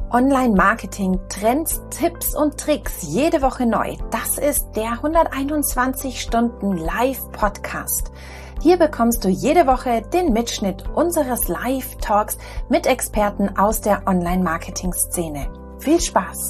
Online-Marketing, Trends, Tipps und Tricks jede Woche neu. Das ist der 121 Stunden Live-Podcast. Hier bekommst du jede Woche den Mitschnitt unseres Live-Talks mit Experten aus der Online-Marketing-Szene. Viel Spaß!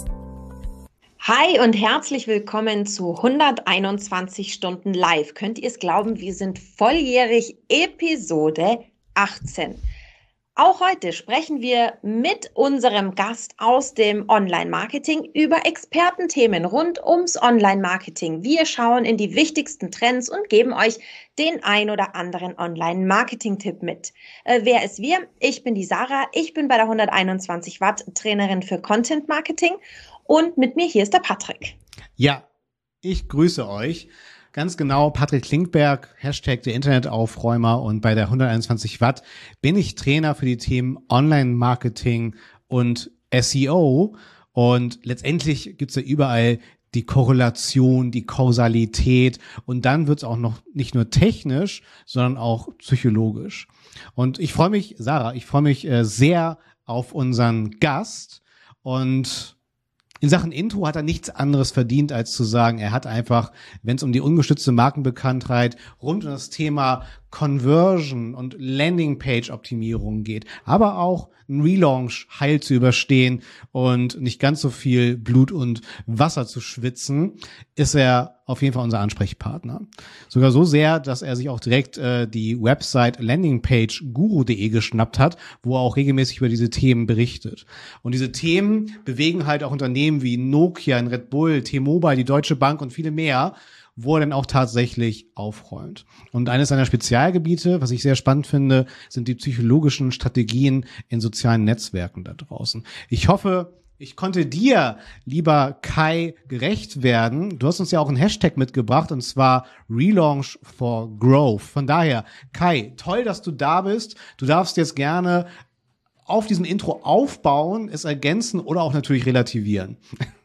Hi und herzlich willkommen zu 121 Stunden Live. Könnt ihr es glauben, wir sind volljährig, Episode 18. Auch heute sprechen wir mit unserem Gast aus dem Online-Marketing über Expertenthemen rund ums Online-Marketing. Wir schauen in die wichtigsten Trends und geben euch den ein oder anderen Online-Marketing-Tipp mit. Wer ist wir? Ich bin die Sarah. Ich bin bei der 121 Watt Trainerin für Content Marketing und mit mir hier ist der Patrick. Ja, ich grüße euch. Ganz genau, Patrick Klinkberg, Hashtag der Internetaufräumer, und bei der 121 Watt bin ich Trainer für die Themen Online-Marketing und SEO, und letztendlich gibt's ja überall die Korrelation, die Kausalität, und dann wird's auch noch nicht nur technisch, sondern auch psychologisch. Und ich freue mich, Sarah, sehr auf unseren Gast, und in Sachen Intro hat er nichts anderes verdient, als zu sagen, er hat einfach, wenn es um die ungestützte Markenbekanntheit rund um das Thema Conversion und Landingpage-Optimierung geht, aber auch einen Relaunch heil zu überstehen und nicht ganz so viel Blut und Wasser zu schwitzen, ist er auf jeden Fall unser Ansprechpartner. Sogar so sehr, dass er sich auch direkt die Website landingpageguru.de geschnappt hat, wo er auch regelmäßig über diese Themen berichtet. Und diese Themen bewegen halt auch Unternehmen wie Nokia, Red Bull, T-Mobile, die Deutsche Bank und viele mehr, wo er dann auch tatsächlich aufräumt. Und eines seiner Spezialgebiete, was ich sehr spannend finde, sind die psychologischen Strategien in sozialen Netzwerken da draußen. Ich hoffe, ich konnte dir, lieber Kai, gerecht werden. Du hast uns ja auch einen Hashtag mitgebracht, und zwar Relaunch for Growth. Von daher, Kai, toll, dass du da bist. Du darfst jetzt gerne auf diesem Intro aufbauen, es ergänzen oder auch natürlich relativieren.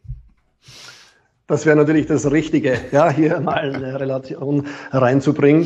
Das wäre natürlich das Richtige, ja, hier mal eine Relation reinzubringen.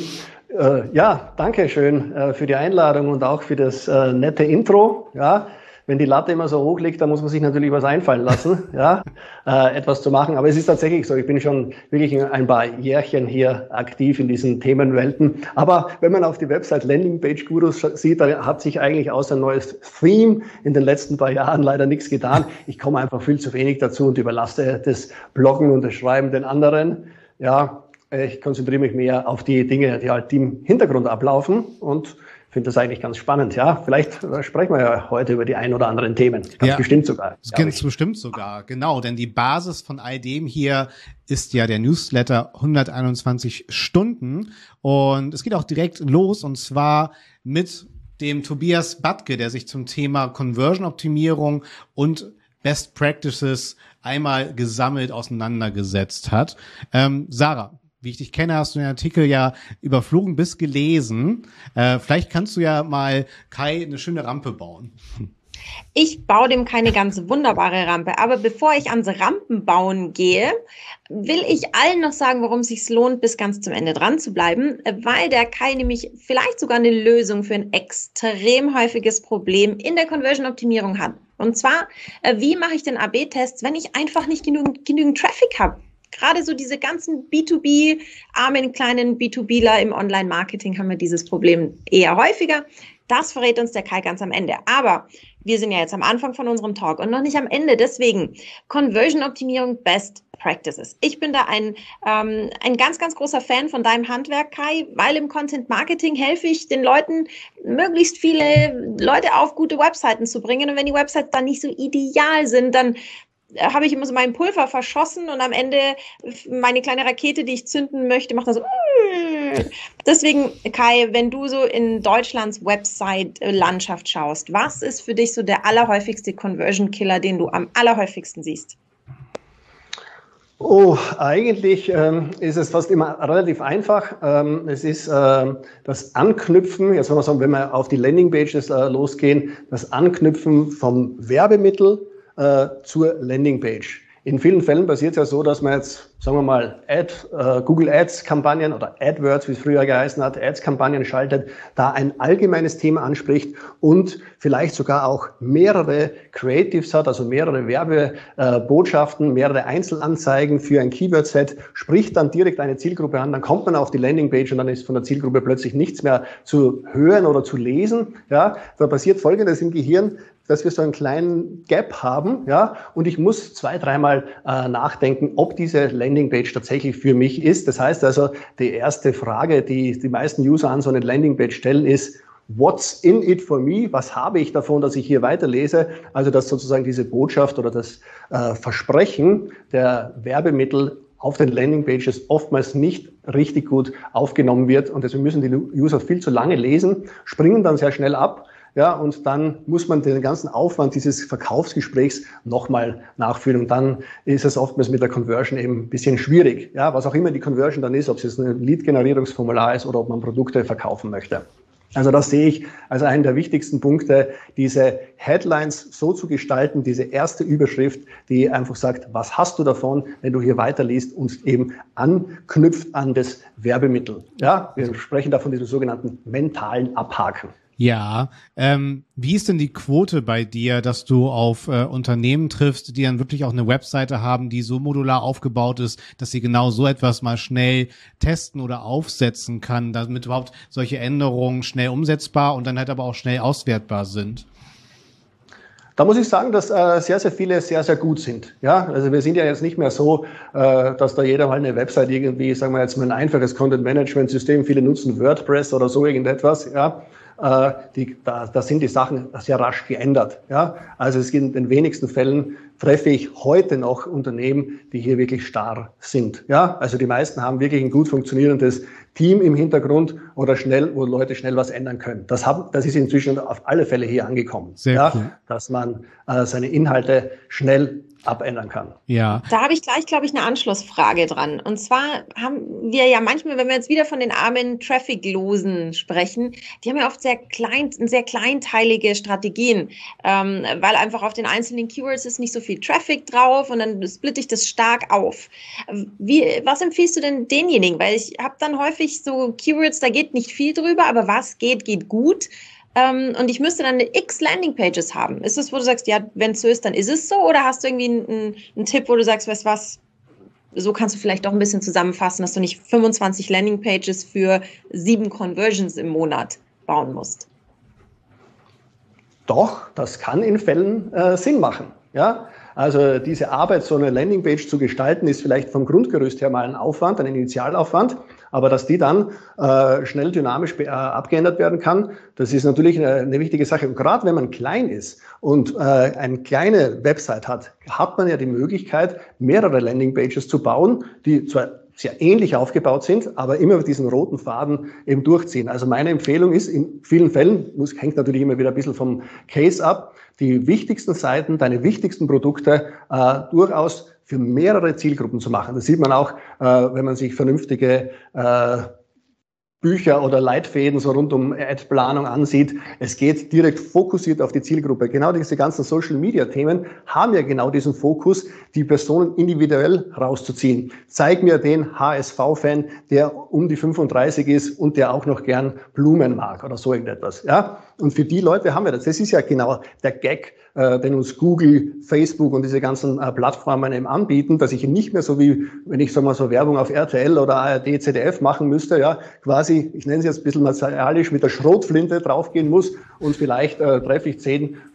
Ja, danke schön für die Einladung und auch für das nette Intro. Ja, wenn die Latte immer so hoch liegt, dann muss man sich natürlich was einfallen lassen, ja, etwas zu machen. Aber es ist tatsächlich so, ich bin schon wirklich ein paar Jährchen hier aktiv in diesen Themenwelten. Aber wenn man auf die Website Landingpage Gurus sieht, da hat sich eigentlich außer ein neues Theme in den letzten paar Jahren leider nichts getan. Ich komme einfach viel zu wenig dazu und überlasse das Bloggen und das Schreiben den anderen. Ja, ich konzentriere mich mehr auf die Dinge, die halt im Hintergrund ablaufen, und finde das eigentlich ganz spannend. Ja, vielleicht sprechen wir ja heute über die ein oder anderen Themen. Ganz bestimmt sogar. Ganz bestimmt sogar, genau. Denn die Basis von all dem hier ist ja der Newsletter 121 Stunden. Und es geht auch direkt los, und zwar mit dem Tobias Battke, der sich zum Thema Conversion-Optimierung und Best Practices einmal gesammelt auseinandergesetzt hat. Sarah, wie ich dich kenne, hast du den Artikel ja überflogen bis gelesen. Vielleicht kannst du ja mal Kai eine schöne Rampe bauen. Ich baue dem keine ganz wunderbare Rampe, aber bevor ich ans Rampenbauen gehe, will ich allen noch sagen, warum es sich lohnt, bis ganz zum Ende dran zu bleiben, weil der Kai nämlich vielleicht sogar eine Lösung für ein extrem häufiges Problem in der Conversion-Optimierung hat. Und zwar, wie mache ich den AB-Tests, wenn ich einfach nicht genügend Traffic habe? Gerade so diese ganzen B2B, armen kleinen B2Bler im Online-Marketing haben wir dieses Problem eher häufiger. Das verrät uns der Kai ganz am Ende. Aber wir sind ja jetzt am Anfang von unserem Talk und noch nicht am Ende. Deswegen Conversion-Optimierung Best Practices. Ich bin da ein ganz, ganz großer Fan von deinem Handwerk, Kai, weil im Content-Marketing helfe ich den Leuten, möglichst viele Leute auf gute Webseiten zu bringen. Und wenn die Websites dann nicht so ideal sind, dann habe ich immer so mein Pulver verschossen, und am Ende meine kleine Rakete, die ich zünden möchte, macht das so. Deswegen, Kai, wenn du so in Deutschlands Website-Landschaft schaust, was ist für dich so der allerhäufigste Conversion-Killer, den du am allerhäufigsten siehst? Oh, eigentlich ist es fast immer relativ einfach. Es ist das Anknüpfen, jetzt wenn wir sagen, wenn wir auf die Landingpages losgehen, das Anknüpfen vom Werbemittel zur Landingpage. in vielen Fällen passiert es ja so, dass man jetzt, sagen wir mal, Google Ads-Kampagnen oder AdWords, wie es früher geheißen hat, Ads-Kampagnen schaltet, da ein allgemeines Thema anspricht und vielleicht sogar auch mehrere Creatives hat, also mehrere Werbebotschaften, mehrere Einzelanzeigen für ein Keyword-Set, spricht dann direkt eine Zielgruppe an, dann kommt man auf die Landingpage und dann ist von der Zielgruppe plötzlich nichts mehr zu hören oder zu lesen. Ja, da passiert Folgendes im Gehirn, dass wir so einen kleinen Gap haben, ja, und ich muss 2-3 Mal nachdenken, ob diese Landingpage tatsächlich für mich ist. Das heißt also, die erste Frage, die die meisten User an so eine Landingpage stellen, ist: What's in it for me? Was habe ich davon, dass ich hier weiterlese? Also, dass sozusagen diese Botschaft oder das Versprechen der Werbemittel auf den Landingpages oftmals nicht richtig gut aufgenommen wird und deswegen müssen die User viel zu lange lesen, springen dann sehr schnell ab. Ja, und dann muss man den ganzen Aufwand dieses Verkaufsgesprächs nochmal nachführen. Und dann ist es oftmals mit der Conversion eben ein bisschen schwierig. Ja, was auch immer die Conversion dann ist, ob es jetzt ein Lead-Generierungsformular ist oder ob man Produkte verkaufen möchte. Also das sehe ich als einen der wichtigsten Punkte, diese Headlines so zu gestalten, diese erste Überschrift, die einfach sagt, was hast du davon, wenn du hier weiterliest und eben anknüpft an das Werbemittel. Ja, wir sprechen da von diesem sogenannten mentalen Abhaken. Ja, wie ist denn die Quote bei dir, dass du auf Unternehmen triffst, die dann wirklich auch eine Webseite haben, die so modular aufgebaut ist, dass sie genau so etwas mal schnell testen oder aufsetzen kann, damit überhaupt solche Änderungen schnell umsetzbar und dann halt aber auch schnell auswertbar sind? Da muss ich sagen, dass sehr, sehr viele sehr, sehr gut sind. Ja, also wir sind ja jetzt nicht mehr so, dass da jeder mal eine Website irgendwie, sagen wir jetzt mal ein einfaches Content-Management-System, viele nutzen WordPress oder so irgendetwas, ja. Da sind die Sachen sehr rasch geändert. Ja? Also es in den wenigsten Fällen treffe ich heute noch Unternehmen, die hier wirklich starr sind. Ja? Also die meisten haben wirklich ein gut funktionierendes Team im Hintergrund oder wo Leute schnell was ändern können. Das ist inzwischen auf alle Fälle hier angekommen. Sehr cool. Dass man seine Inhalte schnell abändern kann. Ja. Da habe ich gleich, glaube ich, eine Anschlussfrage dran. Und zwar haben wir ja manchmal, wenn wir jetzt wieder von den armen Traffic-Losen sprechen, die haben ja oft sehr kleinteilige Strategien, weil einfach auf den einzelnen Keywords ist nicht so viel Traffic drauf und dann splitte ich das stark auf. Was empfiehlst du denn denjenigen? Weil ich habe dann häufig so Keywords, da geht nicht viel drüber, aber was geht gut. Und ich müsste dann eine X Landingpages haben. Ist es, wo du sagst, ja, wenn es so ist, dann ist es so? Oder hast du irgendwie einen Tipp, wo du sagst, weißt du was, so kannst du vielleicht auch ein bisschen zusammenfassen, dass du nicht 25 Landingpages für 7 Conversions im Monat bauen musst? Doch, das kann in Fällen Sinn machen. Ja? Also diese Arbeit, so eine Landingpage zu gestalten, ist vielleicht vom Grundgerüst her mal ein Aufwand, ein Initialaufwand. Aber dass die dann schnell dynamisch abgeändert werden kann, das ist natürlich eine wichtige Sache. Und gerade wenn man klein ist und eine kleine Website hat man ja die Möglichkeit, mehrere Landingpages zu bauen, die zwar sehr ähnlich aufgebaut sind, aber immer diesen roten Faden eben durchziehen. Also meine Empfehlung ist, in vielen Fällen, hängt natürlich immer wieder ein bisschen vom Case ab, die wichtigsten Seiten, deine wichtigsten Produkte durchaus für mehrere Zielgruppen zu machen. Das sieht man auch, wenn man sich vernünftige Bücher oder Leitfäden so rund um Ad-Planung ansieht. Es geht direkt fokussiert auf die Zielgruppe. Genau diese ganzen Social-Media-Themen haben ja genau diesen Fokus, die Personen individuell rauszuziehen. Zeig mir den HSV-Fan, der um die 35 ist und der auch noch gern Blumen mag oder so irgendetwas. Ja? Und für die Leute haben wir das. Das ist ja genau der Gag, den uns Google, Facebook und diese ganzen Plattformen eben anbieten, dass ich nicht mehr so wie, wenn ich so Werbung auf RTL oder ARD, ZDF machen müsste, ja, quasi, ich nenne es jetzt ein bisschen martialisch, mit der Schrotflinte draufgehen muss und vielleicht treffe ich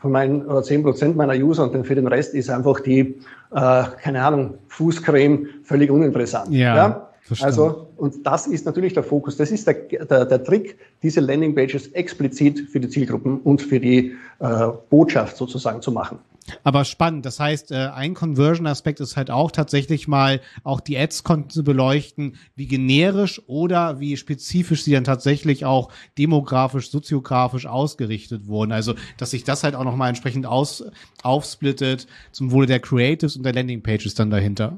10% meiner User und dann für den Rest ist einfach die, keine Ahnung, Fußcreme völlig uninteressant. Ja? Also, und das ist natürlich der Fokus. Das ist der Trick, diese Landingpages explizit für die Zielgruppen und für die Botschaft sozusagen zu machen. Aber spannend. Das heißt, ein Conversion-Aspekt ist halt auch tatsächlich mal auch die Ads-Konten zu beleuchten, wie generisch oder wie spezifisch sie dann tatsächlich auch demografisch, soziografisch ausgerichtet wurden. Also, dass sich das halt auch nochmal entsprechend aufsplittet zum Wohle der Creatives und der Landingpages dann dahinter.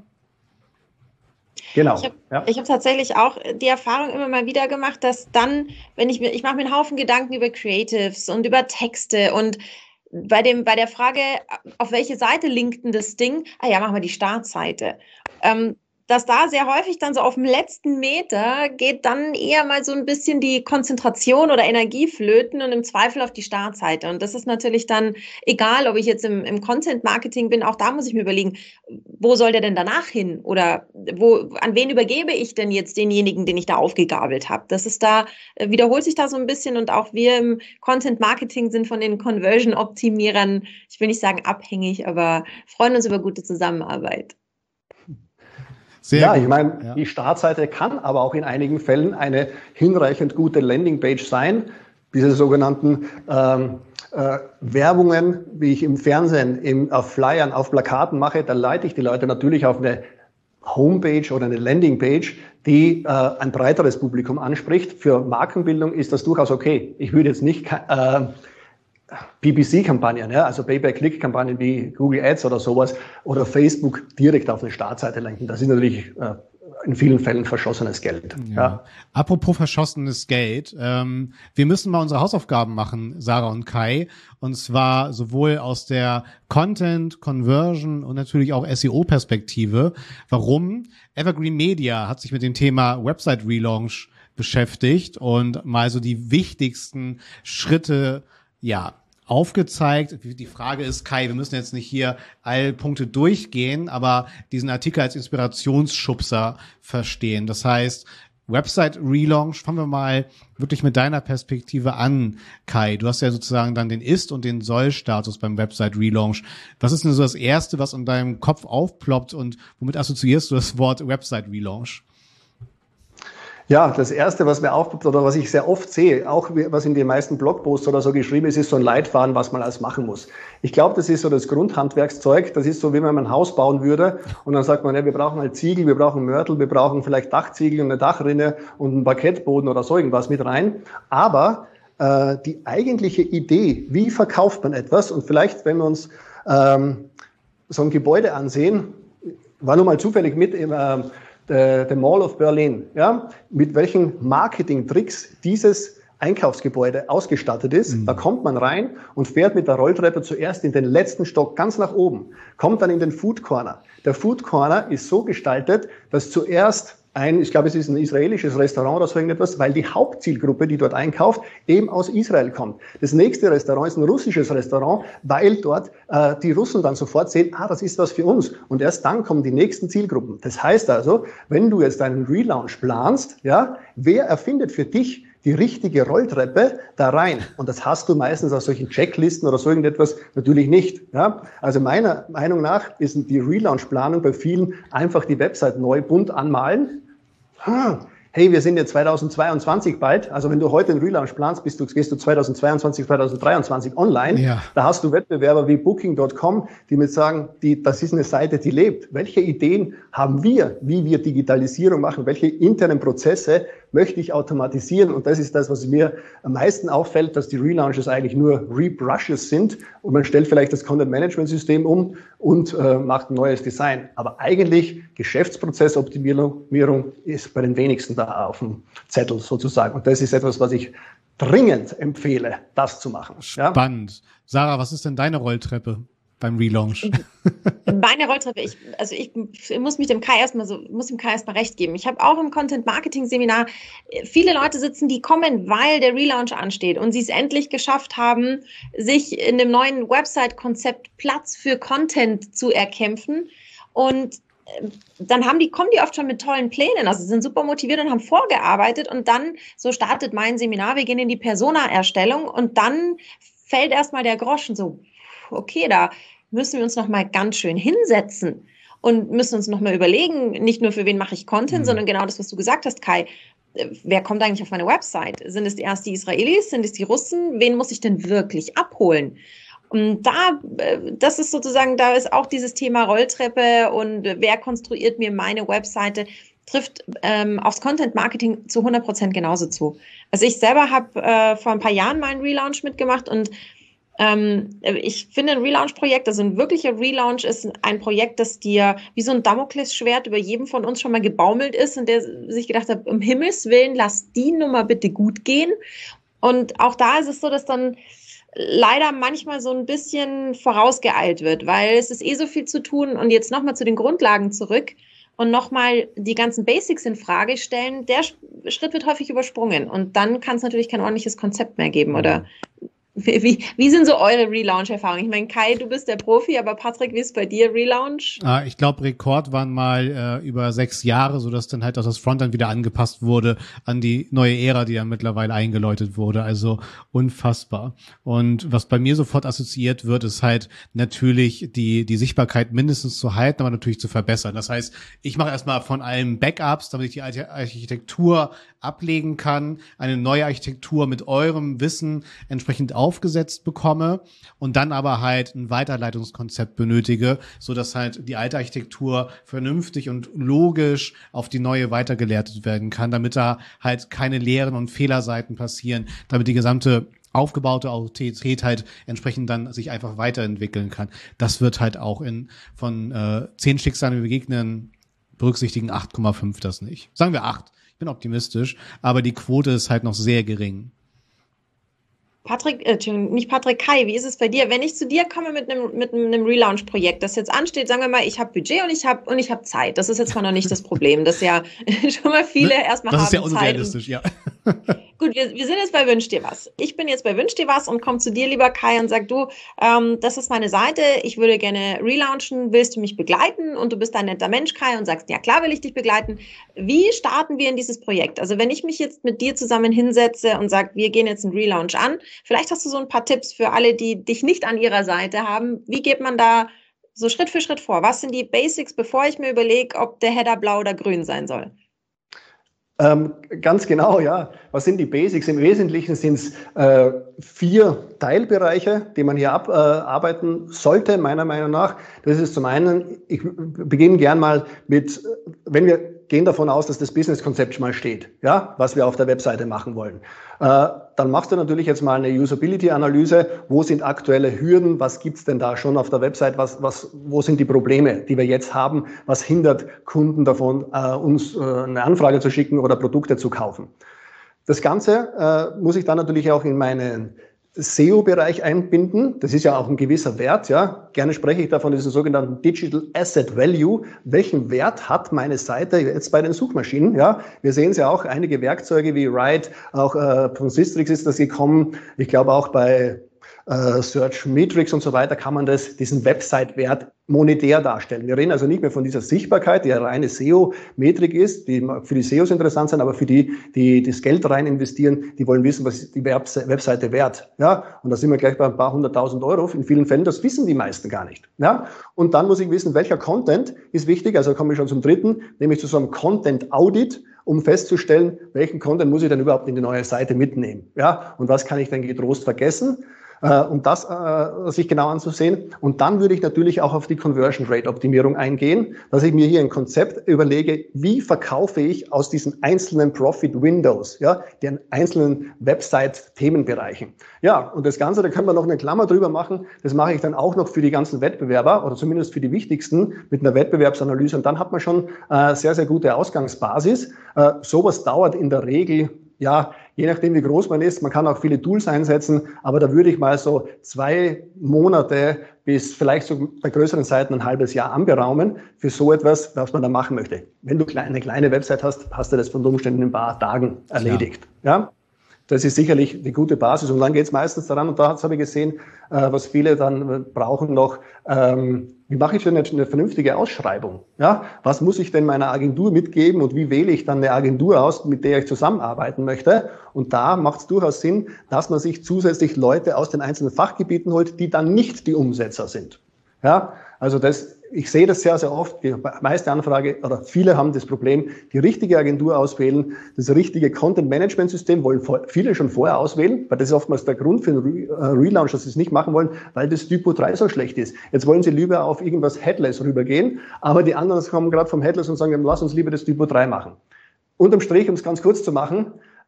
Genau. Ich hab tatsächlich auch die Erfahrung immer mal wieder gemacht, dass dann, wenn ich mache mir einen Haufen Gedanken über Creatives und über Texte und bei der Frage, auf welche Seite linkt denn das Ding? Ja, machen wir die Startseite. Dass da sehr häufig dann so auf dem letzten Meter geht dann eher mal so ein bisschen die Konzentration oder Energie flöten und im Zweifel auf die Startseite. Und das ist natürlich dann egal, ob ich jetzt im Content-Marketing bin, auch da muss ich mir überlegen, wo soll der denn danach hin? Oder an wen übergebe ich denn jetzt denjenigen, den ich da aufgegabelt habe? Das ist da, wiederholt sich da so ein bisschen und auch wir im Content-Marketing sind von den Conversion-Optimierern, ich will nicht sagen abhängig, aber freuen uns über gute Zusammenarbeit. Ja, ich meine, die Startseite kann aber auch in einigen Fällen eine hinreichend gute Landingpage sein. Diese sogenannten Werbungen, wie ich im Fernsehen, auf Flyern, auf Plakaten mache, da leite ich die Leute natürlich auf eine Homepage oder eine Landingpage, die ein breiteres Publikum anspricht. Für Markenbildung ist das durchaus okay. Ich würde jetzt nicht PPC-Kampagnen, ja, also Pay-per-Click-Kampagnen wie Google Ads oder sowas oder Facebook direkt auf eine Startseite lenken. Das ist natürlich in vielen Fällen verschossenes Geld. Ja. Apropos verschossenes Geld, wir müssen mal unsere Hausaufgaben machen, Sarah und Kai, und zwar sowohl aus der Content, Conversion und natürlich auch SEO-Perspektive. Warum? Evergreen Media hat sich mit dem Thema Website Relaunch beschäftigt und mal so die wichtigsten Schritte aufgezeigt. Die Frage ist, Kai, wir müssen jetzt nicht hier alle Punkte durchgehen, aber diesen Artikel als Inspirationsschubser verstehen. Das heißt, Website Relaunch, fangen wir mal wirklich mit deiner Perspektive an, Kai. Du hast ja sozusagen dann den Ist- und den Soll-Status beim Website Relaunch. Was ist denn so das Erste, was in deinem Kopf aufploppt und womit assoziierst du das Wort Website Relaunch? Ja, das Erste, was mir aufpoppt oder was ich sehr oft sehe, auch was in den meisten Blogposts oder so geschrieben ist so ein Leitfaden, was man alles machen muss. Ich glaube, das ist so das Grundhandwerkszeug. Das ist so, wie wenn man ein Haus bauen würde und dann sagt man, ja, wir brauchen halt Ziegel, wir brauchen Mörtel, wir brauchen vielleicht Dachziegel und eine Dachrinne und einen Parkettboden oder so irgendwas mit rein. Aber die eigentliche Idee, wie verkauft man etwas und vielleicht, wenn wir uns so ein Gebäude ansehen, war nur mal zufällig mit im The Mall of Berlin, ja, mit welchen Marketing-Tricks dieses Einkaufsgebäude ausgestattet ist. Da kommt man rein und fährt mit der Rolltreppe zuerst in den letzten Stock ganz nach oben, kommt dann in den Food Corner. Der Food Corner ist so gestaltet, dass zuerst ich glaube, es ist ein israelisches Restaurant oder so irgendetwas, weil die Hauptzielgruppe, die dort einkauft, eben aus Israel kommt. Das nächste Restaurant ist ein russisches Restaurant, weil dort die Russen dann sofort sehen, das ist was für uns. Und erst dann kommen die nächsten Zielgruppen. Das heißt also, wenn du jetzt einen Relaunch planst, ja, wer erfindet für dich die richtige Rolltreppe da rein? Und das hast du meistens aus solchen Checklisten oder so irgendetwas natürlich nicht. Ja? Also meiner Meinung nach ist die Relaunch-Planung bei vielen einfach die Website neu bunt anmalen. Hey, wir sind jetzt 2022 bald. Also wenn du heute einen Relaunch planst, gehst du 2022, 2023 online. Ja. Da hast du Wettbewerber wie Booking.com, die mit sagen, das ist eine Seite, die lebt. Welche Ideen haben wir, wie wir Digitalisierung machen? Welche internen Prozesse möchte ich automatisieren? Und das ist das, was mir am meisten auffällt, dass die Relaunches eigentlich nur Rebrushes sind und man stellt vielleicht das Content-Management-System um und macht ein neues Design. Aber eigentlich Geschäftsprozessoptimierung ist bei den wenigsten da auf dem Zettel sozusagen. Und das ist etwas, was ich dringend empfehle, das zu machen. Spannend. Ja? Sarah, was ist denn deine Rolltreppe beim Relaunch? Meine Rolltreppe, ich muss dem Kai erstmal recht geben. Ich habe auch im Content-Marketing-Seminar viele Leute sitzen, die kommen, weil der Relaunch ansteht und sie es endlich geschafft haben, sich in dem neuen Website-Konzept Platz für Content zu erkämpfen. Und dann kommen die oft schon mit tollen Plänen, also sind super motiviert und haben vorgearbeitet und dann, so startet mein Seminar, wir gehen in die Persona-Erstellung und dann fällt erstmal der Groschen so, okay, da müssen wir uns nochmal ganz schön hinsetzen und müssen uns nochmal überlegen, nicht nur für wen mache ich Content, sondern genau das, was du gesagt hast, Kai, wer kommt eigentlich auf meine Website? Sind es erst die Israelis, sind es die Russen? Wen muss ich denn wirklich abholen? Und das ist sozusagen, da ist auch dieses Thema Rolltreppe und wer konstruiert mir meine Webseite, trifft aufs Content-Marketing zu 100% genauso zu. Also ich selber habe vor ein paar Jahren mal einen Relaunch mitgemacht und ich finde ein Relaunch-Projekt, also ein wirklicher Relaunch ist ein Projekt, das dir wie so ein Damoklesschwert über jedem von uns schon mal gebaumelt ist und der sich gedacht hat, um Himmels Willen, lass die Nummer bitte gut gehen. Und auch da ist es so, dass dann leider manchmal so ein bisschen vorausgeeilt wird, weil es ist so viel zu tun und jetzt nochmal zu den Grundlagen zurück und nochmal die ganzen Basics in Frage stellen, der Schritt wird häufig übersprungen und dann kann es natürlich kein ordentliches Konzept mehr geben, oder? Wie sind so eure Relaunch-Erfahrungen? Ich meine, Kai, du bist der Profi, aber Patrick, wie ist bei dir Relaunch? Ich glaube, Rekord waren mal über 6 Jahre, sodass dann halt auch das Frontend wieder angepasst wurde an die neue Ära, die ja mittlerweile eingeläutet wurde. Also unfassbar. Und was bei mir sofort assoziiert wird, ist halt natürlich die Sichtbarkeit mindestens zu halten, aber natürlich zu verbessern. Das heißt, ich mache erstmal von allem Backups, damit ich die alte Architektur ablegen kann, eine neue Architektur mit eurem Wissen entsprechend aufgesetzt bekomme und dann aber halt ein Weiterleitungskonzept benötige, so dass halt die alte Architektur vernünftig und logisch auf die neue weitergeleitet werden kann, damit da halt keine Leeren und Fehlerseiten passieren, damit die gesamte aufgebaute Autorität halt entsprechend dann sich einfach weiterentwickeln kann. Das wird halt auch von 10 Schicksalen begegnen, berücksichtigen 8,5 das nicht. Sagen wir 8. Ich bin optimistisch, aber die Quote ist halt noch sehr gering. Patrick, nicht Patrick, Kai, wie ist es bei dir? Wenn ich zu dir komme mit einem Relaunch-Projekt, das jetzt ansteht, sagen wir mal, ich habe Budget und ich habe Zeit. Das ist jetzt mal noch nicht das Problem, das ja schon mal viele erstmal haben. Das ist ja unrealistisch, ja. Gut, wir sind jetzt bei Wünsch dir was. Ich bin jetzt bei Wünsch dir was und komme zu dir, lieber Kai, und sag du, das ist meine Seite, ich würde gerne relaunchen, willst du mich begleiten? Und du bist ein netter Mensch, Kai, und sagst, ja klar will ich dich begleiten. Wie starten wir in dieses Projekt? Also wenn ich mich jetzt mit dir zusammen hinsetze und sage, wir gehen jetzt einen Relaunch an, vielleicht hast du so ein paar Tipps für alle, die dich nicht an ihrer Seite haben. Wie geht man da so Schritt für Schritt vor? Was sind die Basics, bevor ich mir überlege, ob der Header blau oder grün sein soll? Ganz genau, ja. Was sind die Basics? Im Wesentlichen sind es 4 Teilbereiche, die man hier abarbeiten sollte, meiner Meinung nach. Das ist zum einen, ich beginne gern mal mit, wenn wir gehen davon aus, dass das Business-Konzept schon mal steht, ja, was wir auf der Webseite machen wollen. Dann machst du natürlich jetzt mal eine Usability-Analyse. Wo sind aktuelle Hürden? Was gibt's denn da schon auf der Website? Wo sind die Probleme, die wir jetzt haben? Was hindert Kunden davon, uns eine Anfrage zu schicken oder Produkte zu kaufen? Das Ganze muss ich dann natürlich auch in meinen SEO-Bereich einbinden. Das ist ja auch ein gewisser Wert. Ja. Gerne spreche ich da von diesem sogenannten Digital Asset Value. Welchen Wert hat meine Seite jetzt bei den Suchmaschinen? Ja. Wir sehen es ja auch, einige Werkzeuge wie Write, auch von Sistrix ist das gekommen. Ich glaube auch bei Search Metrics und so weiter kann man diesen Website-Wert monetär darstellen. Wir reden also nicht mehr von dieser Sichtbarkeit, die ja reine SEO-Metrik ist, die für die SEOs interessant sind, aber für die das Geld rein investieren, die wollen wissen, was ist die Webseite wert. Ja, und da sind wir gleich bei ein paar 100.000 Euro in vielen Fällen. Das wissen die meisten gar nicht. Ja, und dann muss ich wissen, welcher Content ist wichtig. Also komme ich schon zum dritten, nämlich zu so einem Content-Audit, um festzustellen, welchen Content muss ich denn überhaupt in die neue Seite mitnehmen. Ja, und was kann ich denn getrost vergessen? Um das sich genau anzusehen. Und dann würde ich natürlich auch auf die Conversion Rate Optimierung eingehen, dass ich mir hier ein Konzept überlege, wie verkaufe ich aus diesen einzelnen Profit Windows, ja, den einzelnen Website-Themenbereichen. Ja, und das Ganze, da können wir noch eine Klammer drüber machen, das mache ich dann auch noch für die ganzen Wettbewerber oder zumindest für die wichtigsten mit einer Wettbewerbsanalyse und dann hat man schon sehr, sehr gute Ausgangsbasis. Sowas dauert in der Regel, ja, je nachdem wie groß man ist, man kann auch viele Tools einsetzen, aber da würde ich mal so 2 Monate bis vielleicht so bei größeren Seiten ein halbes Jahr anberaumen für so etwas, was man da machen möchte. Wenn du eine kleine Website hast, hast du das von Umständen in ein paar Tagen erledigt. Ja? Das ist sicherlich eine gute Basis und dann geht es meistens daran, und da habe ich gesehen, was viele dann brauchen noch, wie mache ich denn eine vernünftige Ausschreibung? Ja? Was muss ich denn meiner Agentur mitgeben und wie wähle ich dann eine Agentur aus, mit der ich zusammenarbeiten möchte? Und da macht es durchaus Sinn, dass man sich zusätzlich Leute aus den einzelnen Fachgebieten holt, die dann nicht die Umsetzer sind. Ja? Also ich sehe das sehr, sehr oft. Die meiste Anfrage oder viele haben das Problem, die richtige Agentur auswählen, das richtige Content-Management-System wollen viele schon vorher auswählen, weil das ist oftmals der Grund für einen Relaunch, dass sie es nicht machen wollen, weil das Typo 3 so schlecht ist. Jetzt wollen sie lieber auf irgendwas Headless rübergehen, aber die anderen kommen gerade vom Headless und sagen, lass uns lieber das Typo 3 machen. Unterm Strich, um es ganz kurz zu machen,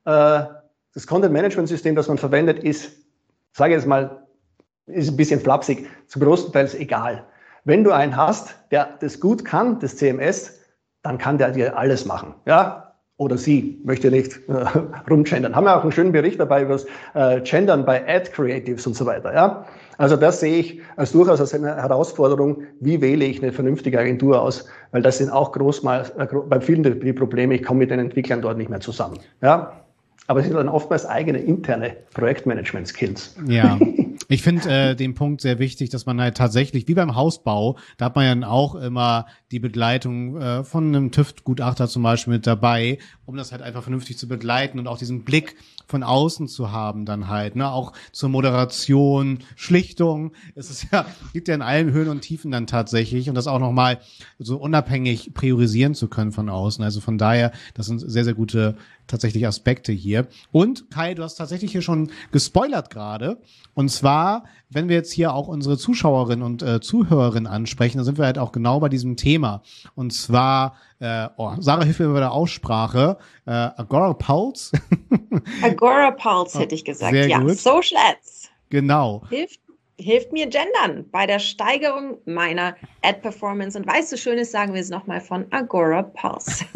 das Content-Management-System, das man verwendet, ist, sage ich jetzt mal, ist ein bisschen flapsig, zum großen Teil egal. Wenn du einen hast, der das gut kann, das CMS, dann kann der dir alles machen. Ja, oder sie, möchte nicht rumgendern. Haben wir auch einen schönen Bericht dabei über das Gendern bei Ad Creatives und so weiter. Ja? Also das sehe ich als durchaus als eine Herausforderung, wie wähle ich eine vernünftige Agentur aus, weil das sind auch bei vielen die Probleme, ich komme mit den Entwicklern dort nicht mehr zusammen. Ja? Aber es sind dann oftmals eigene interne Projektmanagement-Skills. Ja. Ich finde den Punkt sehr wichtig, dass man halt tatsächlich, wie beim Hausbau, da hat man ja dann auch immer die Begleitung von einem TÜV-Gutachter zum Beispiel mit dabei, um das halt einfach vernünftig zu begleiten und auch diesen Blick von außen zu haben dann halt, ne, auch zur Moderation, Schlichtung. Es ist ja, gibt ja in allen Höhen und Tiefen dann tatsächlich und das auch nochmal so unabhängig priorisieren zu können von außen. Also von daher, das sind sehr, sehr gute tatsächlich Aspekte hier. Und Kai, du hast tatsächlich hier schon gespoilert gerade. Und zwar, wenn wir jetzt hier auch unsere Zuschauerinnen und Zuhörerinnen ansprechen, dann sind wir halt auch genau bei diesem Thema. Und zwar, Sarah, hilf mir bei der Aussprache, Agorapulse. Agorapulse hätte ich gesagt, sehr ja. Gut. Social Ads. Genau. Hilft mir gendern bei der Steigerung meiner Ad-Performance. Und weißt du, Schönes, sagen wir es nochmal von Agorapulse.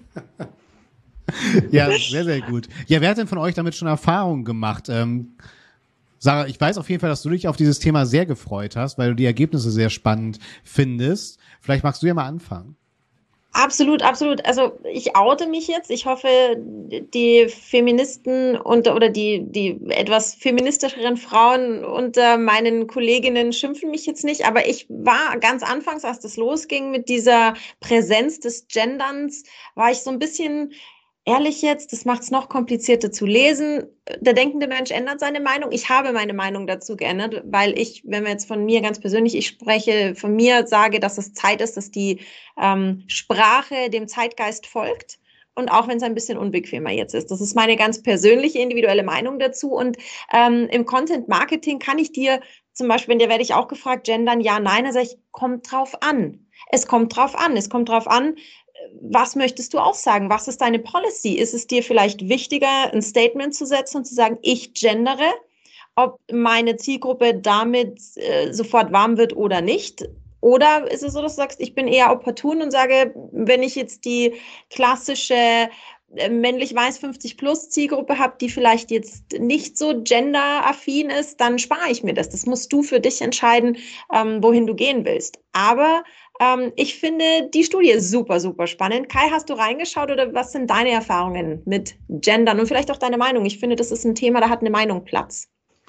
Ja, sehr, sehr gut. Ja, wer hat denn von euch damit schon Erfahrungen gemacht? Sarah, ich weiß auf jeden Fall, dass du dich auf dieses Thema sehr gefreut hast, weil du die Ergebnisse sehr spannend findest. Vielleicht magst du ja mal anfangen. Absolut, absolut. Also ich oute mich jetzt. Ich hoffe, die Feministen oder die etwas feministischeren Frauen unter meinen Kolleginnen schimpfen mich jetzt nicht. Aber ich war ganz anfangs, als das losging mit dieser Präsenz des Genderns, war ich so ein bisschen ehrlich jetzt, das macht es noch komplizierter zu lesen. Der denkende Mensch ändert seine Meinung. Ich habe meine Meinung dazu geändert, weil ich, wenn wir jetzt von mir ganz persönlich, ich spreche von mir, sage, dass es Zeit ist, dass die Sprache dem Zeitgeist folgt. Und auch wenn es ein bisschen unbequemer jetzt ist. Das ist meine ganz persönliche, individuelle Meinung dazu. Und im Content Marketing kann ich dir zum Beispiel, da werde ich auch gefragt, gendern, ja, nein, da sage ich, kommt drauf an. Es kommt drauf an. Es kommt drauf an, was möchtest du aussagen? Was ist deine Policy? Ist es dir vielleicht wichtiger, ein Statement zu setzen und zu sagen, ich gendere, ob meine Zielgruppe damit sofort warm wird oder nicht? Oder ist es so, dass du sagst, ich bin eher opportun und sage, wenn ich jetzt die klassische männlich-weiß 50+ Zielgruppe habe, die vielleicht jetzt nicht so genderaffin ist, dann spare ich mir das. Das musst du für dich entscheiden, wohin du gehen willst. Aber ich finde die Studie super, super spannend. Kai, hast du reingeschaut oder was sind deine Erfahrungen mit Gendern und vielleicht auch deine Meinung? Ich finde, das ist ein Thema, da hat eine Meinung Platz.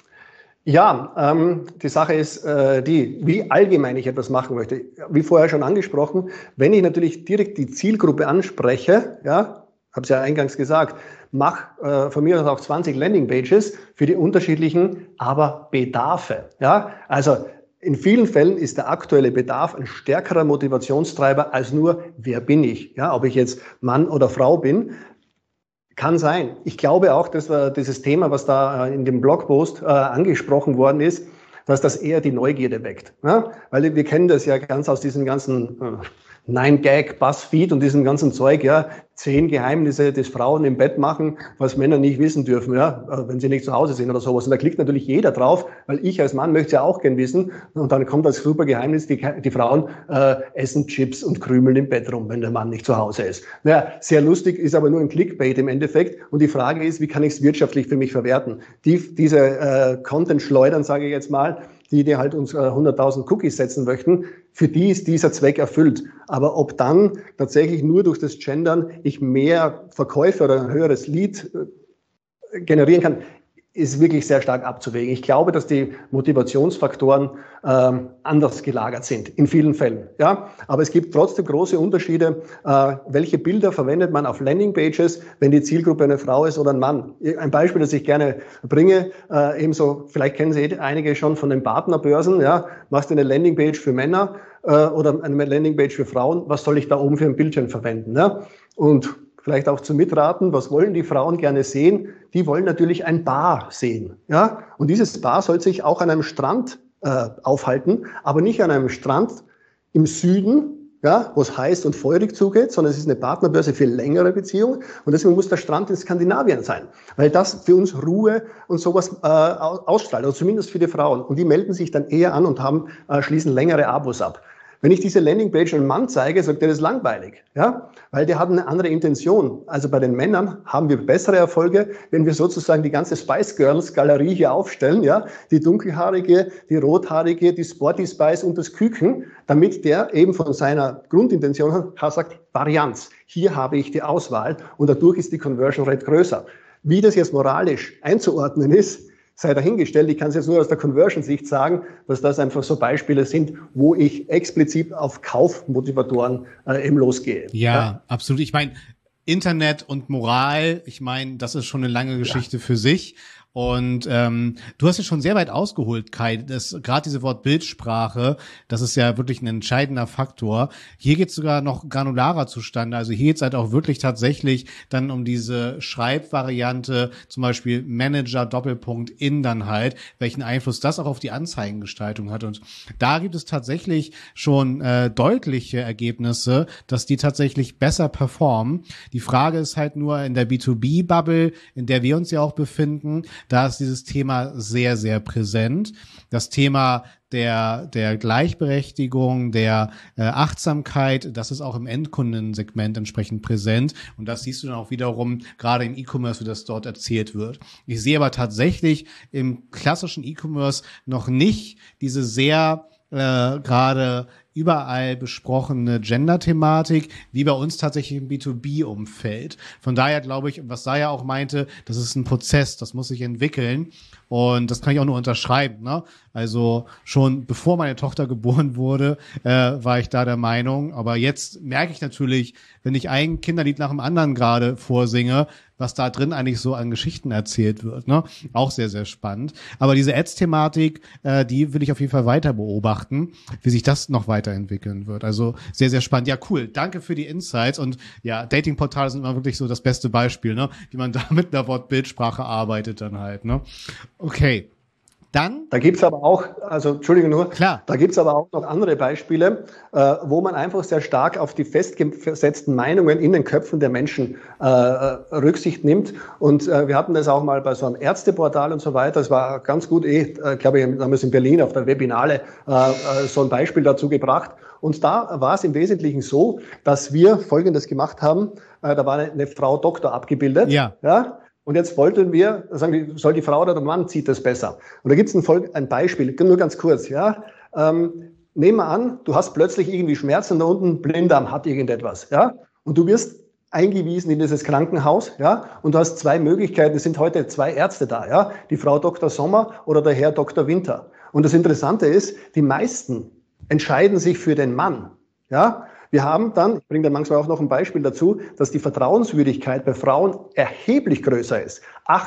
Ja, die Sache ist wie allgemein ich etwas machen möchte. Wie vorher schon angesprochen, wenn ich natürlich direkt die Zielgruppe anspreche, ja, habe es ja eingangs gesagt, mach von mir aus auch 20 Landingpages für die unterschiedlichen Bedarfe. Ja, also in vielen Fällen ist der aktuelle Bedarf ein stärkerer Motivationstreiber als nur, wer bin ich? Ja, ob ich jetzt Mann oder Frau bin. Kann sein. Ich glaube auch, dass dieses Thema, was da in dem Blogpost angesprochen worden ist, dass das eher die Neugierde weckt. Ja? Weil wir kennen das ja ganz aus diesen ganzen 9gag, BuzzFeed und diesem ganzen Zeug, ja, 10 Geheimnisse, das Frauen im Bett machen, was Männer nicht wissen dürfen, ja, wenn sie nicht zu Hause sind oder sowas. Und da klickt natürlich jeder drauf, weil ich als Mann möchte es ja auch gern wissen. Und dann kommt als super Geheimnis, die Frauen essen Chips und krümeln im Bett rum, wenn der Mann nicht zu Hause ist. Naja, sehr lustig, ist aber nur ein Clickbait im Endeffekt. Und die Frage ist, wie kann ich es wirtschaftlich für mich verwerten? Diese Content-Schleudern, sage ich jetzt mal, die halt uns 100.000 Cookies setzen möchten, für die ist dieser Zweck erfüllt. Aber ob dann tatsächlich nur durch das Gendern ich mehr Verkäufe oder ein höheres Lead generieren kann, ist wirklich sehr stark abzuwägen. Ich glaube, dass die Motivationsfaktoren anders gelagert sind, in vielen Fällen. Ja? Aber es gibt trotzdem große Unterschiede, welche Bilder verwendet man auf Landingpages, wenn die Zielgruppe eine Frau ist oder ein Mann. Ein Beispiel, das ich gerne bringe, ebenso, vielleicht kennen Sie einige schon von den Partnerbörsen, ja? Machst du eine Landingpage für Männer oder eine Landingpage für Frauen, was soll ich da oben für ein Bildchen verwenden? Ja? Und vielleicht auch zum Mitraten, was wollen die Frauen gerne sehen? Die wollen natürlich ein Bar sehen. Ja? Und dieses Bar soll sich auch an einem Strand aufhalten, aber nicht an einem Strand im Süden, ja, wo es heiß und feurig zugeht, sondern es ist eine Partnerbörse für längere Beziehungen. Und deswegen muss der Strand in Skandinavien sein, weil das für uns Ruhe und sowas ausstrahlt, oder zumindest für die Frauen. Und die melden sich dann eher an und schließen längere Abos ab. Wenn ich diese Landingpage einem Mann zeige, sagt er, das ist langweilig, ja, weil der hat eine andere Intention. Also bei den Männern haben wir bessere Erfolge, wenn wir sozusagen die ganze Spice Girls Galerie hier aufstellen, ja, die dunkelhaarige, die rothaarige, die Sporty Spice und das Küken, damit der eben von seiner Grundintention her sagt, Varianz, hier habe ich die Auswahl und dadurch ist die Conversion Rate größer. Wie das jetzt moralisch einzuordnen ist, sei dahingestellt. Ich kann es jetzt nur aus der Conversion-Sicht sagen, dass das einfach so Beispiele sind, wo ich explizit auf Kaufmotivatoren eben losgehe. Ja, absolut. Ich meine, Internet und Moral, ich meine, das ist schon eine lange Geschichte für sich. Und du hast ja schon sehr weit ausgeholt, Kai. Gerade diese Wort Bildsprache, das ist ja wirklich ein entscheidender Faktor. Hier geht es sogar noch granularer zustande. Also hier geht es halt auch wirklich tatsächlich dann um diese Schreibvariante, zum Beispiel Manager Doppelpunkt in dann halt, welchen Einfluss das auch auf die Anzeigengestaltung hat. Und da gibt es tatsächlich schon deutliche Ergebnisse, dass die tatsächlich besser performen. Die Frage ist halt nur in der B2B-Bubble, in der wir uns ja auch befinden, da ist dieses Thema sehr, sehr präsent. Das Thema der Gleichberechtigung, der Achtsamkeit, das ist auch im Endkundensegment entsprechend präsent. Und das siehst du dann auch wiederum gerade im E-Commerce, wie das dort erzählt wird. Ich sehe aber tatsächlich im klassischen E-Commerce noch nicht diese sehr gerade überall besprochene Gender-Thematik, wie bei uns tatsächlich im B2B-Umfeld. Von daher glaube ich, was Saya auch meinte, das ist ein Prozess, das muss sich entwickeln. Und das kann ich auch nur unterschreiben, ne? Also schon bevor meine Tochter geboren wurde, war ich da der Meinung. Aber jetzt merke ich natürlich, wenn ich ein Kinderlied nach dem anderen gerade vorsinge, was da drin eigentlich so an Geschichten erzählt wird, ne? Auch sehr, sehr spannend. Aber diese Ads-Thematik, die will ich auf jeden Fall weiter beobachten, wie sich das noch weiterentwickeln wird. Also sehr, sehr spannend. Ja, cool. Danke für die Insights. Und ja, Datingportale sind immer wirklich so das beste Beispiel, ne? Wie man da mit einer Wortbildsprache arbeitet dann halt, ne? Okay. Dann? Da gibt's aber auch, also Entschuldigung nur, klar. Da gibt's aber auch noch andere Beispiele, wo man einfach sehr stark auf die festgesetzten Meinungen in den Köpfen der Menschen Rücksicht nimmt. Und wir hatten das auch mal bei so einem Ärzteportal und so weiter. Das war ganz gut, glaube ich, damals in Berlin auf der Webinale so ein Beispiel dazu gebracht. Und da war es im Wesentlichen so, dass wir Folgendes gemacht haben. Da war eine Frau Doktor abgebildet. Ja. Und jetzt wollten wir sagen, soll die Frau oder der Mann zieht das besser? Und da gibt es ein Beispiel, nur ganz kurz. Ja, nehmen wir an, du hast plötzlich irgendwie Schmerzen da unten, Blinddarm hat irgendetwas. Ja, und du wirst eingewiesen in dieses Krankenhaus. Ja, und du hast zwei Möglichkeiten. Es sind heute zwei Ärzte da. Ja, die Frau Dr. Sommer oder der Herr Dr. Winter. Und das Interessante ist, die meisten entscheiden sich für den Mann. Ja. Wir haben dann, ich bringe dann manchmal auch noch ein Beispiel dazu, dass die Vertrauenswürdigkeit bei Frauen erheblich größer ist.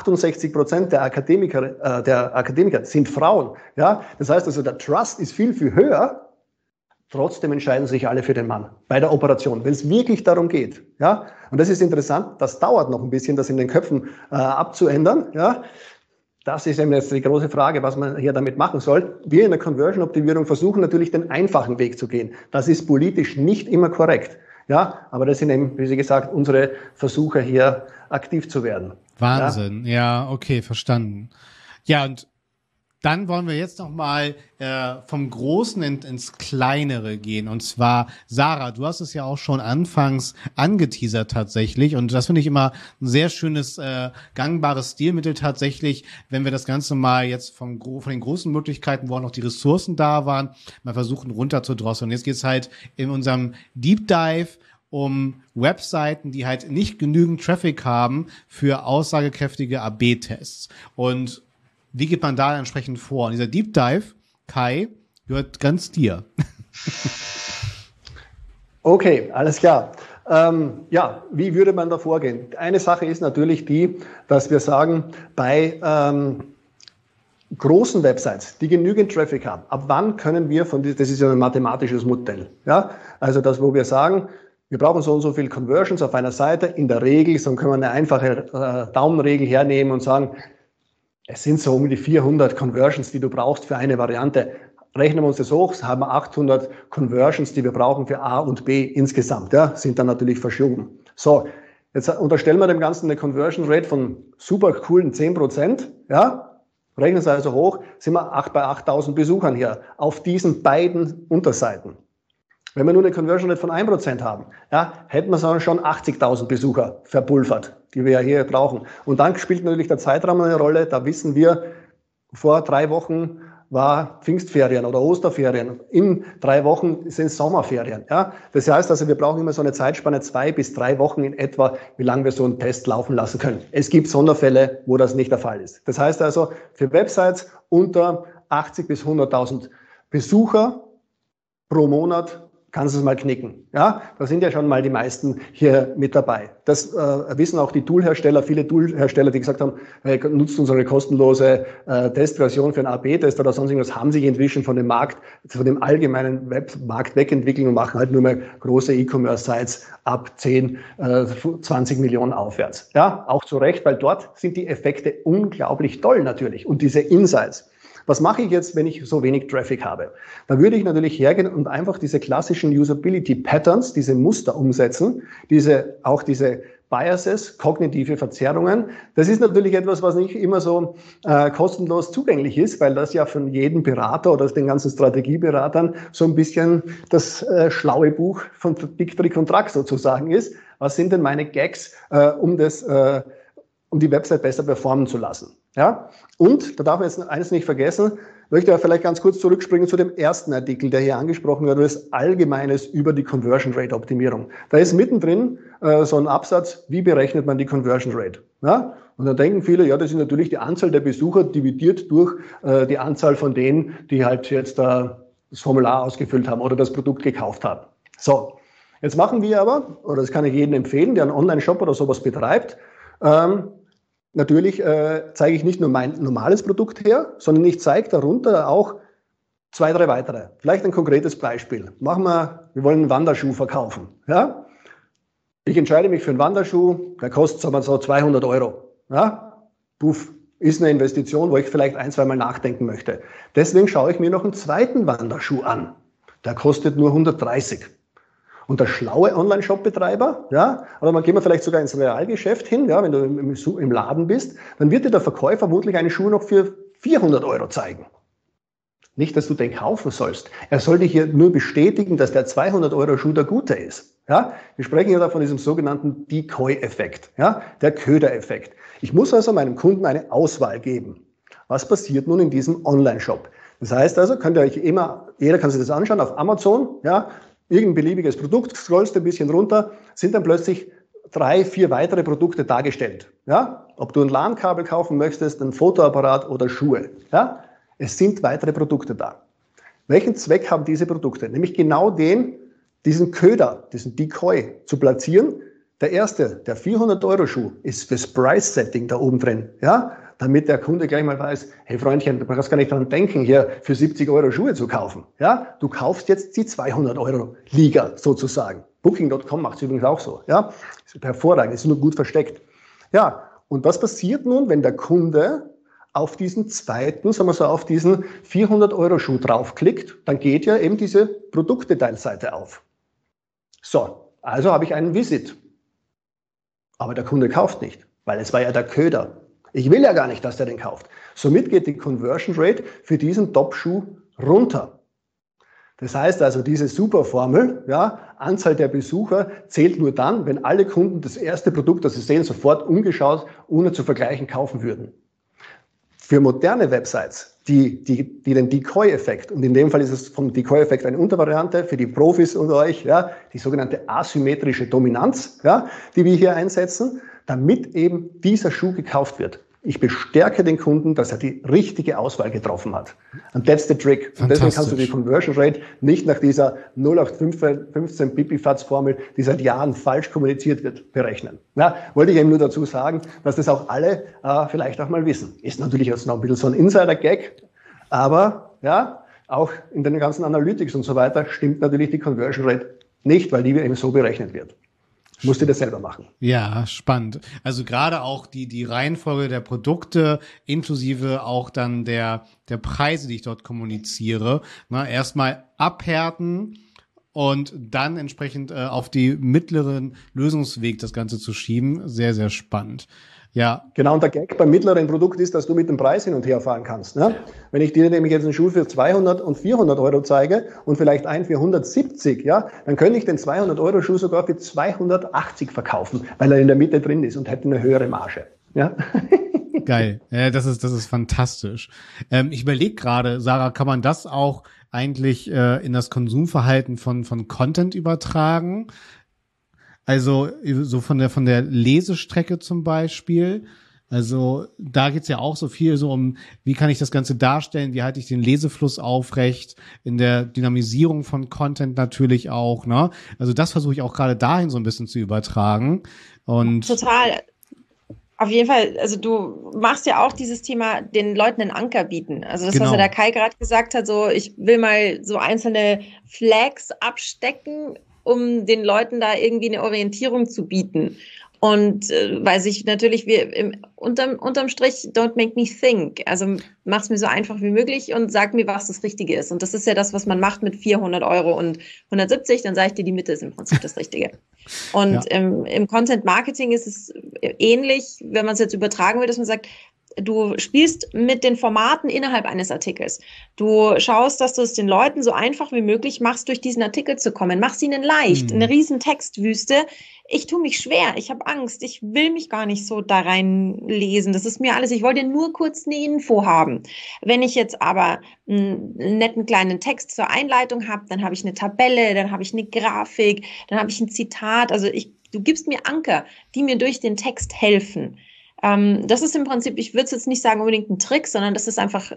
68% der Akademiker sind Frauen. Ja? Das heißt also, der Trust ist viel, viel höher. Trotzdem entscheiden sich alle für den Mann bei der Operation, wenn es wirklich darum geht. Ja? Und das ist interessant, das dauert noch ein bisschen, das in den Köpfen abzuändern. Ja? Das ist eben jetzt die große Frage, was man hier damit machen soll. Wir in der Conversion-Optimierung versuchen natürlich den einfachen Weg zu gehen. Das ist politisch nicht immer korrekt. Ja, aber das sind eben, wie Sie gesagt, unsere Versuche hier aktiv zu werden. Wahnsinn. Ja, okay, verstanden. Ja, und dann wollen wir jetzt noch mal vom Großen ins Kleinere gehen. Und zwar, Sarah, du hast es ja auch schon anfangs angeteasert tatsächlich. Und das finde ich immer ein sehr schönes, gangbares Stilmittel tatsächlich, wenn wir das Ganze mal jetzt von den großen Möglichkeiten, wo auch noch die Ressourcen da waren, mal versuchen runterzudrosseln. Und jetzt geht's halt in unserem Deep Dive um Webseiten, die halt nicht genügend Traffic haben für aussagekräftige AB-Tests. Und wie geht man da entsprechend vor? Und dieser Deep Dive, Kai, gehört ganz dir. Okay, alles klar. Ja, wie würde man da vorgehen? Eine Sache ist natürlich die, dass wir sagen, bei großen Websites, die genügend Traffic haben, ab wann können wir das ist ja ein mathematisches Modell, ja, also das, wo wir sagen, wir brauchen so und so viel Conversions auf einer Seite, in der Regel, so können wir eine einfache Daumenregel hernehmen und sagen, es sind so um die 400 Conversions, die du brauchst für eine Variante. Rechnen wir uns das hoch, haben wir 800 Conversions, die wir brauchen für A und B insgesamt. Ja, sind dann natürlich verschoben. So, jetzt unterstellen wir dem Ganzen eine Conversion Rate von super coolen 10%. Ja, rechnen Sie also hoch, sind wir bei 8000 Besuchern hier auf diesen beiden Unterseiten. Wenn wir nur eine Conversion Rate von 1% haben, ja, hätten wir schon 80.000 Besucher verpulvert, die wir ja hier brauchen. Und dann spielt natürlich der Zeitraum eine Rolle. Da wissen wir, vor 3 Wochen war Pfingstferien oder Osterferien. In 3 Wochen sind Sommerferien. Ja? Das heißt also, wir brauchen immer so eine Zeitspanne 2 bis 3 Wochen in etwa, wie lange wir so einen Test laufen lassen können. Es gibt Sonderfälle, wo das nicht der Fall ist. Das heißt also, für Websites unter 80 bis 100.000 Besucher pro Monat kannst du es mal knicken. Ja, da sind ja schon mal die meisten hier mit dabei. Das wissen auch die Toolhersteller, viele Toolhersteller, die gesagt haben, hey, nutzt unsere kostenlose Testversion für einen AB-Test oder sonst irgendwas, haben sich inzwischen von dem Markt, von dem allgemeinen Webmarkt wegentwickelt und machen halt nur mehr große E-Commerce-Sites ab 10, 20 Millionen aufwärts. Ja, auch zu Recht, weil dort sind die Effekte unglaublich toll natürlich und diese Insights. Was mache ich jetzt, wenn ich so wenig Traffic habe? Da würde ich natürlich hergehen und einfach diese klassischen Usability Patterns, diese Muster umsetzen, diese Biases, kognitive Verzerrungen. Das ist natürlich etwas, was nicht immer so kostenlos zugänglich ist, weil das ja von jedem Berater oder den ganzen Strategieberatern so ein bisschen das schlaue Buch von Dick, Trick und Track sozusagen ist. Was sind denn meine Gags, um die Website besser performen zu lassen? Ja, und da darf man jetzt eines nicht vergessen, möchte ich vielleicht ganz kurz zurückspringen zu dem ersten Artikel, der hier angesprochen wird, das Allgemeines über die Conversion Rate Optimierung. Da ist mittendrin so ein Absatz, wie berechnet man die Conversion Rate? Ja? Und da denken viele, ja, das ist natürlich die Anzahl der Besucher dividiert durch die Anzahl von denen, die halt jetzt das Formular ausgefüllt haben oder das Produkt gekauft haben. So, jetzt machen wir aber, oder das kann ich jedem empfehlen, der einen Online-Shop oder sowas betreibt, natürlich zeige ich nicht nur mein normales Produkt her, sondern ich zeige darunter auch 2, 3 weitere. Vielleicht ein konkretes Beispiel. Wir wollen einen Wanderschuh verkaufen. Ja? Ich entscheide mich für einen Wanderschuh, der kostet sagen wir so 200 Euro. Ja? Puff, ist eine Investition, wo ich vielleicht 1, 2 Mal nachdenken möchte. Deswegen schaue ich mir noch einen zweiten Wanderschuh an. Der kostet nur 130. Und der schlaue Online-Shop-Betreiber, ja, oder man geht mal vielleicht sogar ins Realgeschäft hin, ja, wenn du im Laden bist, dann wird dir der Verkäufer vermutlich einen Schuh noch für 400 Euro zeigen. Nicht, dass du den kaufen sollst. Er soll dich hier nur bestätigen, dass der 200 Euro Schuh der gute ist. Ja, wir sprechen ja da von diesem sogenannten Decoy-Effekt, ja, der Köder-Effekt. Ich muss also meinem Kunden eine Auswahl geben. Was passiert nun in diesem Online-Shop? Das heißt also, jeder kann sich das anschauen auf Amazon, ja, irgendein beliebiges Produkt, scrollst ein bisschen runter, sind dann plötzlich 3, 4 weitere Produkte dargestellt. Ja? Ob du ein LAN-Kabel kaufen möchtest, ein Fotoapparat oder Schuhe. Ja? Es sind weitere Produkte da. Welchen Zweck haben diese Produkte? Nämlich genau diesen Köder, diesen Decoy zu platzieren. Der erste, der 400-Euro-Schuh, ist fürs Price-Setting da oben drin. Ja? Damit der Kunde gleich mal weiß, hey Freundchen, du brauchst gar nicht daran denken, hier für 70 Euro Schuhe zu kaufen. Ja, du kaufst jetzt die 200 Euro Liga sozusagen. Booking.com macht es übrigens auch so. Ja, ist hervorragend, ist nur gut versteckt. Ja, und was passiert nun, wenn der Kunde auf diesen zweiten, sagen wir so, auf diesen 400 Euro Schuh draufklickt? Dann geht ja eben diese Produktdetailseite auf. So, also habe ich einen Visit. Aber der Kunde kauft nicht, weil es war ja der Köder. Ich will ja gar nicht, dass der den kauft. Somit geht die Conversion Rate für diesen Top-Schuh runter. Das heißt also, diese Superformel, ja, Anzahl der Besucher, zählt nur dann, wenn alle Kunden das erste Produkt, das sie sehen, sofort ungeschaut, ohne zu vergleichen, kaufen würden. Für moderne Websites, die den Decoy-Effekt, und in dem Fall ist es vom Decoy-Effekt eine Untervariante für die Profis unter euch, ja, die sogenannte asymmetrische Dominanz, ja, die wir hier einsetzen, damit eben dieser Schuh gekauft wird. Ich bestärke den Kunden, dass er die richtige Auswahl getroffen hat. And that's the trick. Und deswegen kannst du die Conversion Rate nicht nach dieser 0815 Pipifatz-Formel, die seit Jahren falsch kommuniziert wird, berechnen. Ja, wollte ich eben nur dazu sagen, dass das auch alle vielleicht auch mal wissen. Ist natürlich jetzt noch ein bisschen so ein Insider-Gag, aber ja, auch in den ganzen Analytics und so weiter stimmt natürlich die Conversion Rate nicht, weil die eben so berechnet wird. Musst du das selber machen. Ja, spannend. Also gerade auch die Reihenfolge der Produkte inklusive auch dann der Preise, die ich dort kommuniziere. Erstmal abhärten und dann entsprechend auf die mittleren Lösungsweg das Ganze zu schieben. Sehr, sehr spannend. Ja. Genau, und der Gag beim mittleren Produkt ist, dass du mit dem Preis hin und her fahren kannst. Ne? Wenn ich dir nämlich jetzt einen Schuh für 200 und 400 Euro zeige und vielleicht einen für 170, ja, dann könnte ich den 200-Euro-Schuh sogar für 280 verkaufen, weil er in der Mitte drin ist und hätte eine höhere Marge. Ja. Geil. Ja, das ist fantastisch. Ich überlege gerade, Sarah, kann man das auch eigentlich in das Konsumverhalten von Content übertragen? Also so von der Lesestrecke zum Beispiel. Also da geht's ja auch so viel so um, wie kann ich das Ganze darstellen, wie halte ich den Lesefluss aufrecht, in der Dynamisierung von Content natürlich auch, ne? Also das versuche ich auch gerade dahin so ein bisschen zu übertragen. Und total. Auf jeden Fall, also du machst ja auch dieses Thema, den Leuten einen Anker bieten. Also das, was ja der Kai gerade gesagt hat, so ich will mal so einzelne Flags abstecken, um den Leuten da irgendwie eine Orientierung zu bieten. Und weil sich natürlich unterm Strich, don't make me think. Also mach's mir so einfach wie möglich und sag mir, was das Richtige ist. Und das ist ja das, was man macht mit 400 Euro und 170. Dann sage ich dir, die Mitte ist im Prinzip das Richtige. Und im Content Marketing ist es ähnlich, wenn man es jetzt übertragen will, dass man sagt, du spielst mit den Formaten innerhalb eines Artikels. Du schaust, dass du es den Leuten so einfach wie möglich machst, durch diesen Artikel zu kommen. Machst ihnen leicht, eine riesen Textwüste. Ich tue mich schwer, ich habe Angst, ich will mich gar nicht so da reinlesen. Das ist mir alles, ich wollte nur kurz eine Info haben. Wenn ich jetzt aber einen netten kleinen Text zur Einleitung habe, dann habe ich eine Tabelle, dann habe ich eine Grafik, dann habe ich ein Zitat. Also du gibst mir Anker, die mir durch den Text helfen. Das ist im Prinzip, ich würde es jetzt nicht sagen unbedingt ein Trick, sondern das ist einfach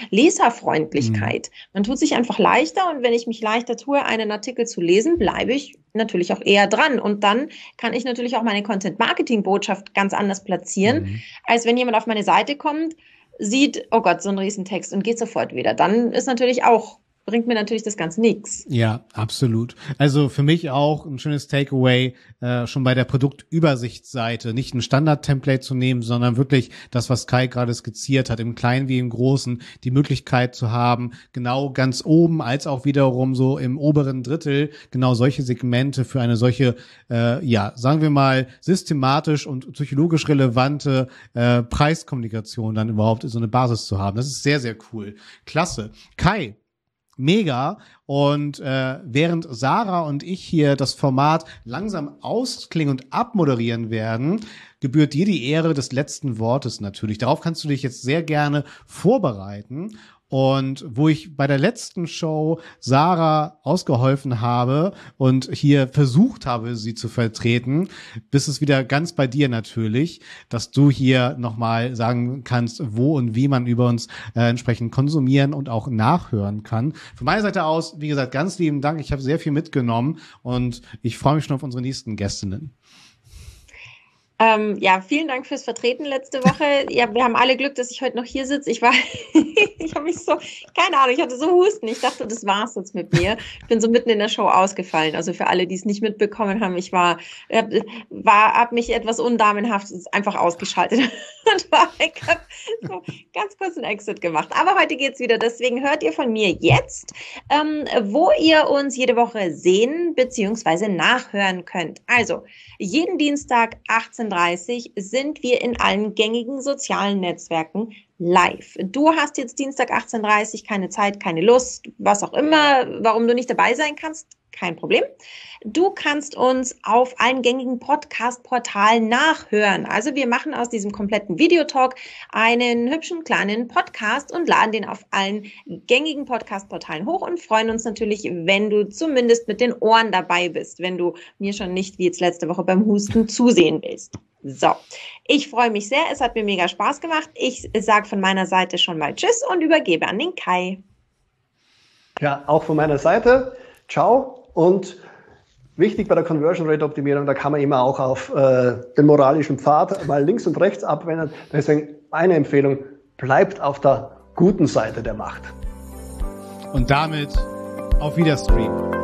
Leserfreundlichkeit. Man tut sich einfach leichter und wenn ich mich leichter tue, einen Artikel zu lesen, bleibe ich natürlich auch eher dran und dann kann ich natürlich auch meine Content-Marketing-Botschaft ganz anders platzieren, als wenn jemand auf meine Seite kommt, sieht, oh Gott, so ein Riesentext und geht sofort wieder. Dann ist natürlich auch bringt mir natürlich das Ganze nichts. Ja, absolut. Also für mich auch ein schönes Takeaway, schon bei der Produktübersichtsseite nicht ein Standard-Template zu nehmen, sondern wirklich das, was Kai gerade skizziert hat, im Kleinen wie im Großen, die Möglichkeit zu haben, genau ganz oben als auch wiederum so im oberen Drittel genau solche Segmente für eine solche, sagen wir mal, systematisch und psychologisch relevante Preiskommunikation dann überhaupt so eine Basis zu haben. Das ist sehr, sehr cool. Klasse. Kai, mega. Und während Sarah und ich hier das Format langsam ausklingen und abmoderieren werden, gebührt dir die Ehre des letzten Wortes natürlich. Darauf kannst du dich jetzt sehr gerne vorbereiten. Und wo ich bei der letzten Show Sarah ausgeholfen habe und hier versucht habe, sie zu vertreten, bist es wieder ganz bei dir natürlich, dass du hier nochmal sagen kannst, wo und wie man über uns entsprechend konsumieren und auch nachhören kann. Von meiner Seite aus, wie gesagt, ganz lieben Dank. Ich habe sehr viel mitgenommen und ich freue mich schon auf unsere nächsten Gästinnen. Vielen Dank fürs Vertreten letzte Woche. Ja, wir haben alle Glück, dass ich heute noch hier sitze. Ich habe mich so, keine Ahnung, ich hatte so Husten. Ich dachte, das war's jetzt mit mir. Ich bin so mitten in der Show ausgefallen. Also für alle, die es nicht mitbekommen haben, ich hab mich etwas undamenhaft einfach ausgeschaltet und ich habe so ganz kurz einen Exit gemacht. Aber heute geht's wieder. Deswegen hört ihr von mir jetzt, wo ihr uns jede Woche sehen bzw. nachhören könnt. Also jeden Dienstag 18:30 sind wir in allen gängigen sozialen Netzwerken live. Du hast jetzt Dienstag 18:30 keine Zeit, keine Lust, was auch immer, warum du nicht dabei sein kannst, kein Problem. Du kannst uns auf allen gängigen Podcast-Portalen nachhören. Also wir machen aus diesem kompletten Videotalk einen hübschen kleinen Podcast und laden den auf allen gängigen Podcast-Portalen hoch und freuen uns natürlich, wenn du zumindest mit den Ohren dabei bist, wenn du mir schon nicht wie jetzt letzte Woche beim Husten zusehen willst. So, ich freue mich sehr. Es hat mir mega Spaß gemacht. Ich sage von meiner Seite schon mal Tschüss und übergebe an den Kai. Ja, auch von meiner Seite. Ciao. Und wichtig bei der Conversion Rate Optimierung, da kann man immer auch auf den moralischen Pfad mal links und rechts abwenden. Deswegen meine Empfehlung, bleibt auf der guten Seite der Macht. Und damit auf Wiederstream.